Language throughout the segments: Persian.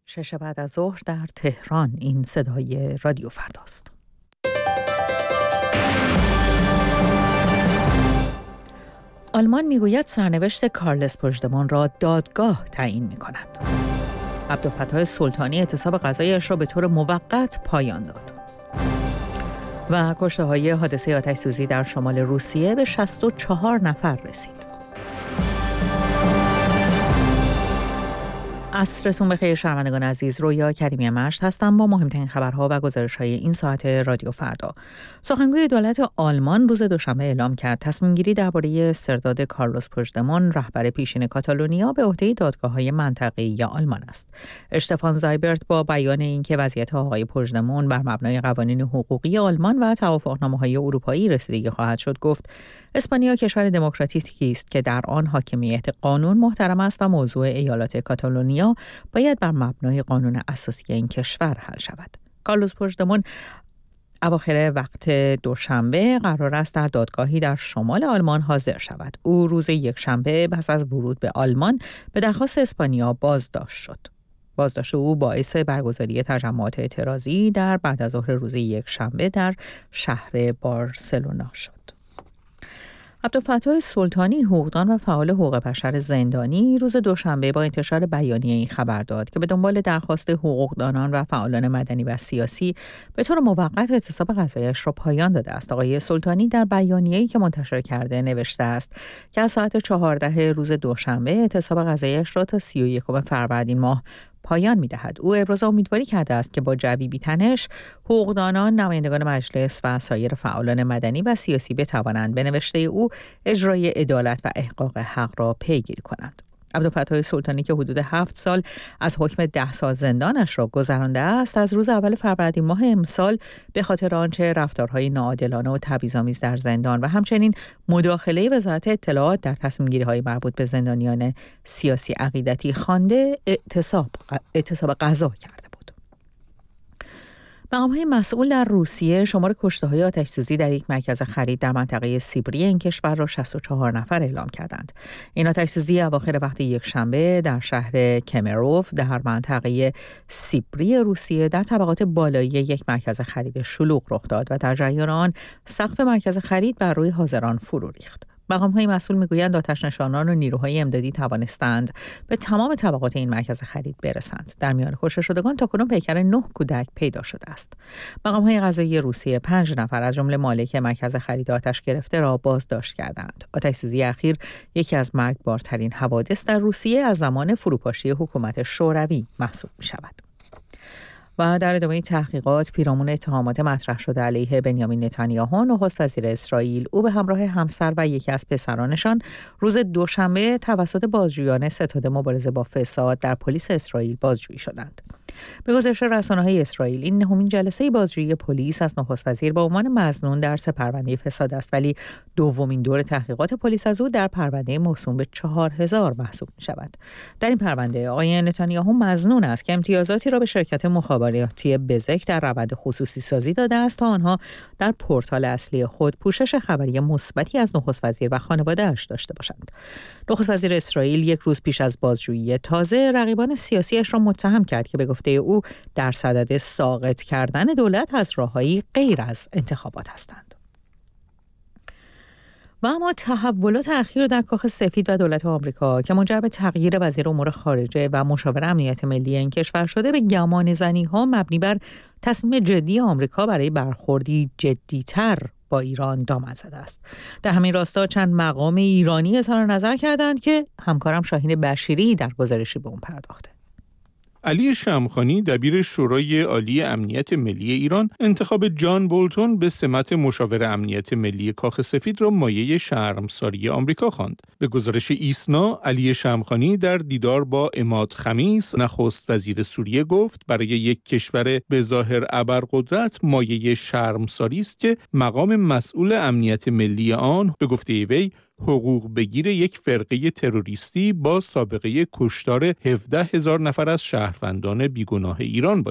6 بعد از ظهر در تهران. این صدای رادیو فرداست. آلمان میگوید سرنوشت کارلس پوژدمون را دادگاه تعیین می‌کند. عبدالفتاح سلطانی اعتصاب غذایش را به طور موقت پایان داد. و کشته‌های حادثه آتش‌سوزی در شمال روسیه به 64 نفر رسید. عصرتون بخیر شنوندگان عزیز، رویا کریمی مشت هستم با مهمترین خبرها و گزارش‌های این ساعت رادیو فردا. سخنگوی دولت آلمان روز دوشنبه اعلام کرد تصمیم‌گیری درباره استرداد کارلوس پوژدمون رهبر پیشین کاتالونیا به عهده دادگاه‌های منطقه‌ای آلمان است. اشتفان زایبرت با بیان اینکه وضعیت آقای پوژدمون بر مبنای قوانین حقوقی آلمان و توافقنامه‌های اروپایی رسیدگی خواهد شد گفت اسپانیا کشور دموکراتیکی است که در آن حاکمیت قانون محترم است و موضوع ایالات کاتالونیا باید بر مبنای قانون اساسی این کشور حل شود. کارلوس پوژدمون اواخر وقت دوشنبه قرار است در دادگاهی در شمال آلمان حاضر شود. او روز یکشنبه پس از ورود به آلمان به درخواست اسپانیا بازداشت شد. بازداشت او باعث برگزاری تجمعات اعتراضی در بعد از ظهر روز یکشنبه در شهر بارسلونا شد. عبدالفتاح سلطانی حقوقدان و فعال حقوق بشر زندانی روز دوشنبه با انتشار بیانیه این خبر داد که به دنبال درخواست حقوقدانان و فعالان مدنی و سیاسی به طور موقت اعتصاب غذایش را پایان داده است. آقای سلطانی در بیانیه‌ای که منتشر کرده نوشته است که از ساعت 14 روز دوشنبه اعتصاب غذایش را تا 31 فروردین ماه پایان می‌دهد. او ابراز امیدواری کرده است که با جوی بی‌تنش حقوقدانان، نمایندگان مجلس و سایر فعالان مدنی و سیاسی بتوانند به نوشته او اجرای عدالت و احقاق حق را پیگیری کنند. عبدالفتاح سلطانی که حدود 7 سال از حکم 10 سال زندانش را گذرانده است، از روز اول فروردین ماه امسال به خاطر آنچه رفتارهای ناعادلانه و تبعیض‌آمیز در زندان و همچنین مداخله وزارت اطلاعات در تصمیم‌گیری‌های مربوط به زندانیان سیاسی عقیدتی خوانده اعتصاب غذا کرده. مقام‌های مسئول در روسیه شمار کشته‌های آتش‌سوزی در یک مرکز خرید در منطقه سیبری این کشور را 64 نفر اعلام کردند. این آتش‌سوزی اواخر وقت یکشنبه در شهر کمروف در منطقه سیبری روسیه در طبقات بالایی یک مرکز خرید شلوغ رخ داد و در جریان آن سقف مرکز خرید بر روی حاضران فرو ریخت. مقام‌های مسئول میگویند آتش‌نشانان و نیروهای امدادی توانستند به تمام طبقات این مرکز خرید برسند. در میان کشته شدگان تاکنون پیکر 9 کودک پیدا شده است. مقام‌های قضایی روسیه 5 نفر از جمله مالک مرکز خرید آتش گرفته را بازداشت کردند. آتش‌سوزی اخیر یکی از مرگبارترین حوادث در روسیه از زمان فروپاشی حکومت شوروی محسوب می‌شود. و در ادامه تحقیقات پیرامون اتهامات مطرح شده علیه بنیامین نتانیاهو نخست وزیر اسرائیل، او به همراه همسر و یکی از پسرانشان روز دوشنبه توسط بازجویان ستاد مبارزه با فساد در پلیس اسرائیل بازجویی شدند. به گزارش رسانه‌های اسرائیل این نهمین جلسه بازجویی پلیس از نخست وزیر با عنوان مظنون در 3 پرونده فساد است، ولی دومین دور تحقیقات پلیس از او در پرونده موسوم به 4000 محسوب می‌شود. در این پرونده آقای نتانیاهو مظنون است که امتیازاتی را به شرکت مخابراتی بزک در روند خصوصی سازی داده است تا آنها در پورتال اصلی خود پوشش خبری مثبتی از نخست وزیر و خانواده‌اش داشته باشند. نخست وزیر اسرائیل یک روز پیش از بازجویی تازه رقیبان سیاسیش را متهم کرد که به گفته او در صدد ساقط کردن دولت از راه‌هایی غیر از انتخابات هستند. و اما تحولات اخیر در کاخ سفید و دولت آمریکا که منجر به تغییر وزیر امور خارجه و مشاور امنیت ملی این کشور شده به گمانه‌زنی‌ها مبنی بر تصمیم جدی آمریکا برای برخوردی جدی‌تر با ایران دامن زده است. در همین راستا چند مقام ایرانی اظهار نظر کردند که همکارم شاهین بشیری در گزارشی به اون پرداخته. علی شمخانی دبیر شورای عالی امنیت ملی ایران انتخاب جان بولتون به سمت مشاور امنیت ملی کاخ سفید را مایه شرمساری آمریکا خواند. به گزارش ایسنا، علی شمخانی در دیدار با عماد خمیس نخست وزیر سوریه گفت برای یک کشور به ظاهر ابرقدرت مایه شرمساری است که مقام مسئول امنیت ملی آن به گفته وی حقوق بگیر یک فرقه تروریستی با سابقه کشتار 17,000 نفر از شهروندان بیگناه ایران باشد.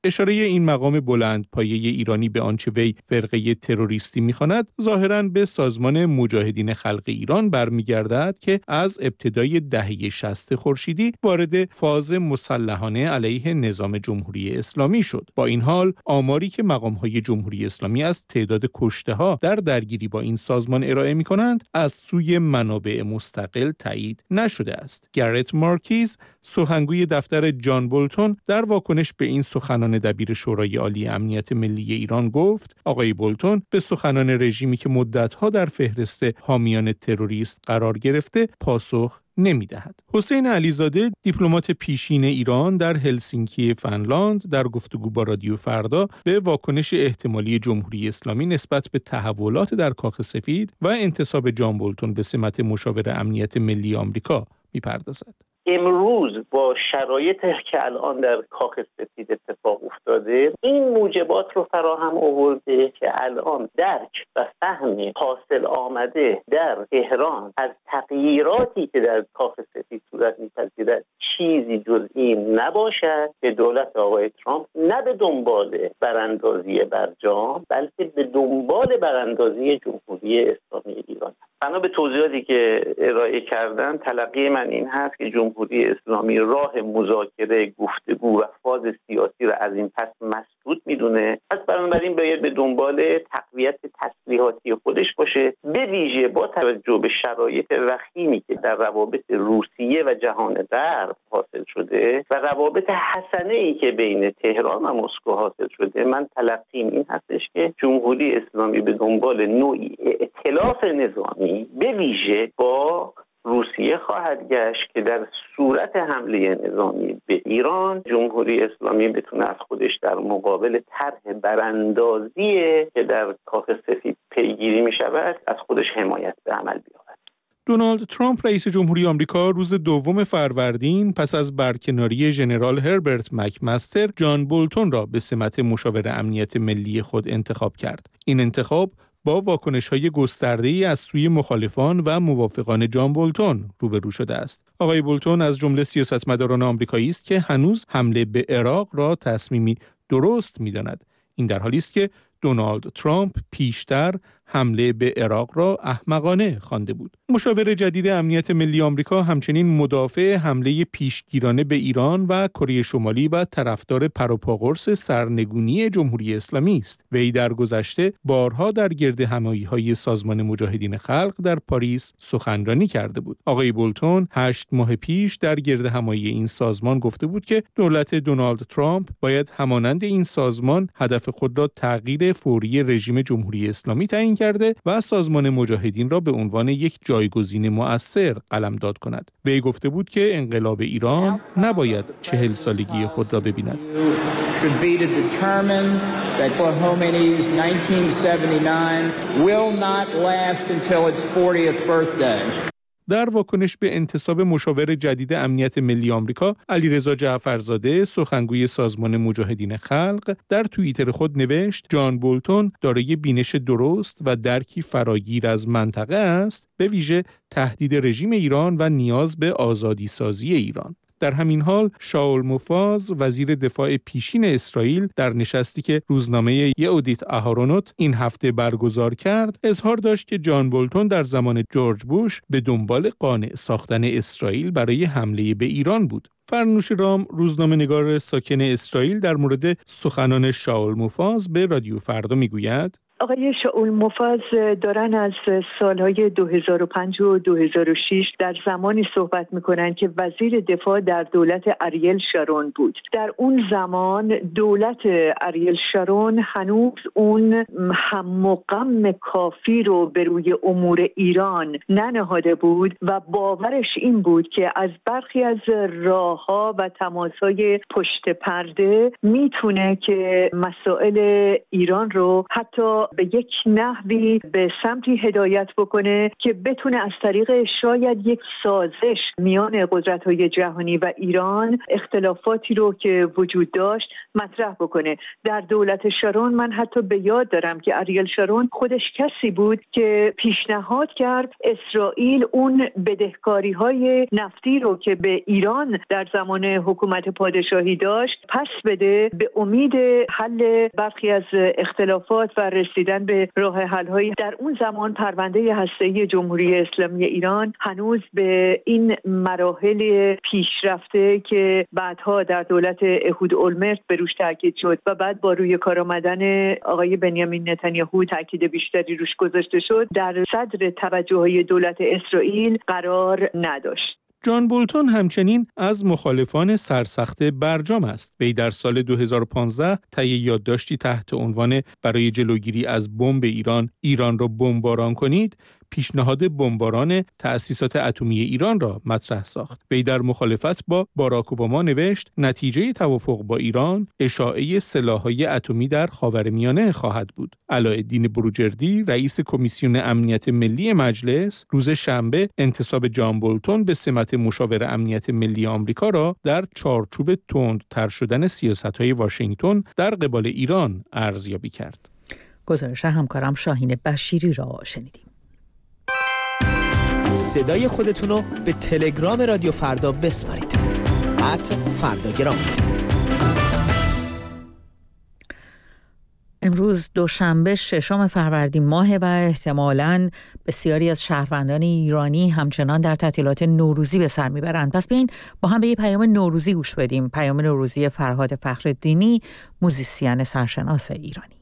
اشاره این مقام بلند پایه ایرانی به آنچه وی فرقه تروریستی می‌خواند ظاهراً به سازمان مجاهدین خلق ایران برمیگردد که از ابتدای دهه 60 خورشیدی وارد فاز مسلحانه علیه نظام جمهوری اسلامی شد. با این حال آماری که مقام‌های جمهوری اسلامی از تعداد کشته‌ها در درگیری با این سازمان ارائه می‌کنند از سوی منابع مستقل تایید نشده است. گرت مارکیز سخنگوی دفتر جان بولتون در واکنش به این سخنان دبیر شورای عالی امنیت ملی ایران گفت آقای بولتون به سخنان رژیمی که مدت‌ها در فهرست حامیان تروریست قرار گرفته پاسخ نمی‌دهد. حسین علیزاده دیپلمات پیشین ایران در هلسینکی فنلاند در گفتگو با رادیو فردا به واکنش احتمالی جمهوری اسلامی نسبت به تحولات در کاخ سفید و انتصاب جان بولتون به سمت مشاور امنیت ملی آمریکا می‌پردازد. امروز با شرایطی که الان در کاخ سفید اتفاق افتاده این موجبات رو فراهم آورده که الان درک و فهمی حاصل آمده در تهران از تغییراتی که در کاخ سفید صورت می‌پذیرد چیزی جز این نباشد که دولت آقای ترامپ نه به دنبال براندازی برجام بلکه به دنبال براندازی جمهوری اسلامی ایران. بنا به توضیحاتی که ارائه کردن تلقی من این هست که جمهوری اسلامی راه مذاکره، گفتگو و فاز سیاسی را از این پس مسدود میدونه. پس بنابراین باید به دنبال تقویت تسلیحاتی خودش باشه، به ویژه با توجه به شرایط وخیمی که در روابط روسیه و جهان غرب حاصل شده و روابط حسنه‌ای که بین تهران و مسکو حاصل شده. من تلقیم این هستش که جمهوری اسلامی به دنبال نوعی ائتلاف نظامی به ویژه با روسیه خواهد گشت که در صورت حمله نظامی به ایران جمهوری اسلامی بتونه از خودش در مقابل طرح براندازی که در کاخ سفید پیگیری می شود از خودش حمایت به عمل بیاورد. دونالد ترامپ رئیس جمهوری آمریکا روز 2 فروردین پس از برکناری ژنرال هربرت مکمستر جان بولتون را به سمت مشاور امنیت ملی خود انتخاب کرد. این انتخاب با واکنش‌های گسترده‌ای از سوی مخالفان و موافقان جان بولتون روبرو شده است. آقای بولتون از جمله سیاستمداران آمریکایی است که هنوز حمله به عراق را تصمیمی درست می‌داند. این در حالی است که دونالد ترامپ پیشتر حمله به عراق را احمقانه خوانده بود. مشاور جدید امنیت ملی آمریکا همچنین مدافع حمله پیشگیرانه به ایران و کره شمالی و طرفدار پروپاقرص سرنگونی جمهوری اسلامی است. وی در گذشته بارها در گردهمایی‌های سازمان مجاهدین خلق در پاریس سخنرانی کرده بود. آقای بولتون 8 ماه پیش در گردهمایی این سازمان گفته بود که دولت دونالد ترامپ باید همانند این سازمان هدف خود را تغییر فوری رژیم جمهوری اسلامی تعیین کرده و سازمان مجاهدین را به عنوان یک جایگزین مؤثر قلمداد کند. وی گفته بود که انقلاب ایران نباید 40 سالگی خود را ببیند. در واکنش به انتصاب مشاور جدید امنیت ملی آمریکا، علیرضا جعفرزاده، سخنگوی سازمان مجاهدین خلق، در توییتر خود نوشت: جان بولتون دارای بینش درست و درکی فراگیر از منطقه است، به ویژه تهدید رژیم ایران و نیاز به آزادی سازی ایران. در همین حال شاول موفاز وزیر دفاع پیشین اسرائیل در نشستی که روزنامه یهودیت اهارونوت این هفته برگزار کرد اظهار داشت که جان بولتون در زمان جورج بوش به دنبال قانع ساختن اسرائیل برای حمله به ایران بود. فرنوش رام روزنامه‌نگار ساکن اسرائیل در مورد سخنان شاول موفاز به رادیو فردا میگوید: آقای شاول موفاز دارن از سالهای 2005 و 2006 در زمانی صحبت میکنن که وزیر دفاع در دولت اریل شارون بود. در اون زمان دولت اریل شارون هنوز اون هم و غم کافی رو به روی امور ایران ننهاده بود و باورش این بود که از برخی از راهها و تماسهای پشت پرده میتونه که مسائل ایران رو حتی به یک نحوی به سمتی هدایت بکنه که بتونه از طریق شاید یک سازش میان قدرت‌های جهانی و ایران اختلافاتی رو که وجود داشت مطرح بکنه. در دولت شارون من حتی به یاد دارم که اریل شارون خودش کسی بود که پیشنهاد کرد اسرائیل اون بدهکاری‌های نفتی رو که به ایران در در زمان حکومت پادشاهی داشت پس بده، به امید حل برخی از اختلافات و رسیدن به راه حل‌هایی. در اون زمان پرونده هسته‌ای جمهوری اسلامی ایران هنوز به این مراحل پیشرفته که بعدها در دولت احود اولمرت به روش تاکید شد و بعد با روی کار آمدن آقای بنیامین نتانیاهو تاکید بیشتری روش گذاشته شد، در صدر توجه‌های دولت اسرائیل قرار نداشت. جان بولتون همچنین از مخالفان سرسخت برجام است. وی در سال 2015 طی یادداشتی تحت عنوان برای جلوگیری از بمب ایران را بمباران کنید، پیشنهاد بمباران تأسیسات اتمی ایران را مطرح ساخت. وی در مخالفت با باراک اوباما نوشت نتیجه توافق با ایران اشاعه سلاح‌های اتمی در خاورمیانه خواهد بود. علاءالدین بروجردی رئیس کمیسیون امنیت ملی مجلس روز شنبه انتصاب جان بولتون به سمت مشاور امنیت ملی آمریکا را در چارچوب تندتر شدن سیاست‌های واشنگتن در قبال ایران ارزیابی کرد. گزارش همکارم شاهین بشیری را شنیدیم. صدای خودتون رو به تلگرام رادیو فردا بسپارید. @فرداگرام. امروز دوشنبه 6 فروردین ماه و احتمالاً بسیاری از شهروندان ایرانی همچنان در تعطیلات نوروزی به سر میبرند. پس بیاین با هم به یه پیام نوروزی گوش بدیم. پیام نوروزی فرهاد فخرالدینی، موزیسین سرشناس ایرانی.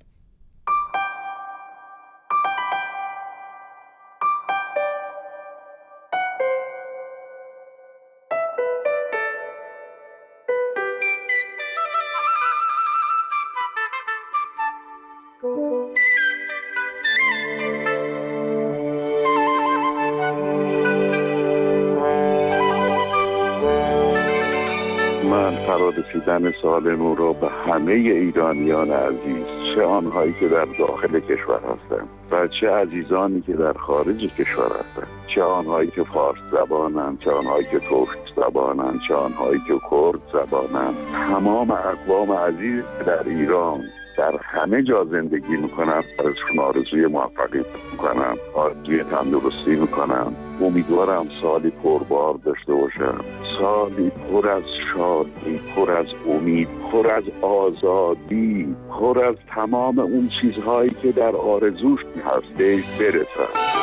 رسیدن سال نو را به همه ایرانیان عزیز، چه آنهایی که در داخل کشور هستند و چه عزیزانی که در خارج کشور هستند، چه آنهایی که فارس زبانند، چه آنهایی که ترک زبانند، چه آنهایی که کرد زبانند، تمام اقوام عزیز در ایران در همه جا زندگی میکنم، براشون آرزوی موفقیت میکنم، آرزوی تندرستی میکنم. امیدوارم سالی پربار داشته باشم، سالی پر از شادی، پر از امید، پر از آزادی، پر از تمام اون چیزهایی که در آرزوش هست بهش برسم.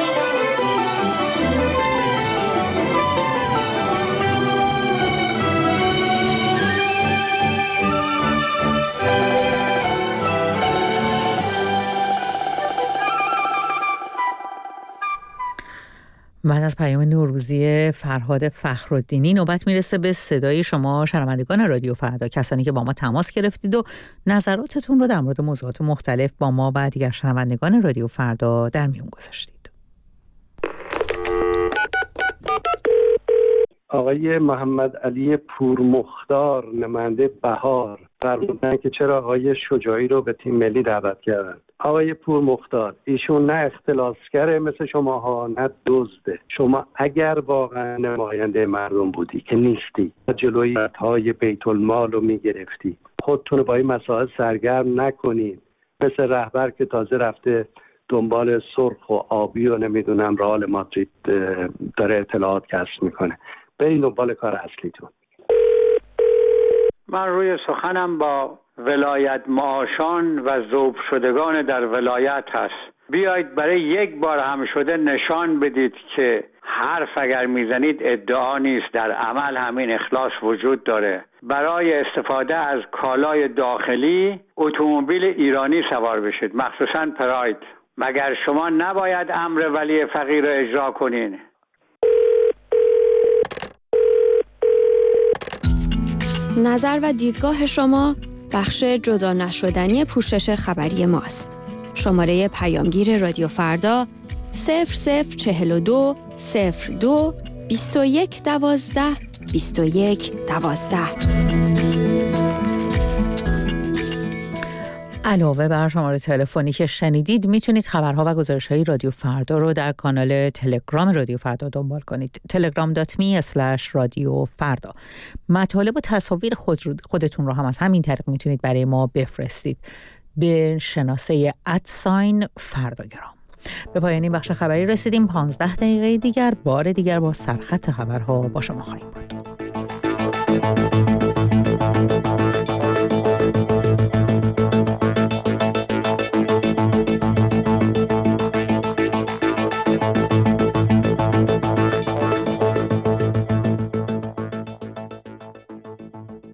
بعد از پیام نوروزی فرهاد فخرالدینی نوبت میرسه به صدای شما شنوندگان رادیو فردا، کسانی که با ما تماس گرفتید و نظراتتون رو در مورد موضوعات مختلف با ما و دیگر شنوندگان رادیو فردا در میون گذاشتید. آقای محمد علی پورمختار نماینده بهار فرمودن که چرا آقای شجاعی رو به تیم ملی دعوت کردن. آقای پورمختار، ایشون نه اختلاسگره مثل شماها، نه دزده. شما اگر واقعا نماینده مردم بودی که نیستی، جلوی های بیت المال رو میگرفتی، خودتون رو با این مسائل سرگرم نکنید. مثل رهبر که تازه رفته دنبال سرخ و آبی و نمیدونم رئال مادرید داره اطلاعات کسب میکنه. برید دنبال کار اصلیتون. من روی سخنم با ولایت معاشان و ذوب شدگان در ولایت هست. بیایید برای یک بار هم شده نشان بدید که حرف اگر میزنید ادعا نیست، در عمل همین اخلاص وجود داره. برای استفاده از کالای داخلی اتومبیل ایرانی سوار بشید، مخصوصاً پراید. مگر شما نباید امر ولی فقیر را اجرا کنین؟ نظر و دیدگاه شما بخش جدا نشدنی پوشش خبری ماست. شماره پیامگیر رادیو فردا 0042 02 21 12 21 12. علاوه بر شماره تلفنی که شنیدید، میتونید خبرها و گزارش‌های رادیو فردا رو در کانال تلگرام رادیو فردا دنبال کنید. telegram.me/رادیو فردا. مطالب و تصاویر خودتون رو هم از همین طریق میتونید برای ما بفرستید به شناسه @فرداگرام. به پایان این بخش خبری رسیدیم. 15 دقیقه دیگر بار دیگر با سرخط خبرها با شما خواهیم بود.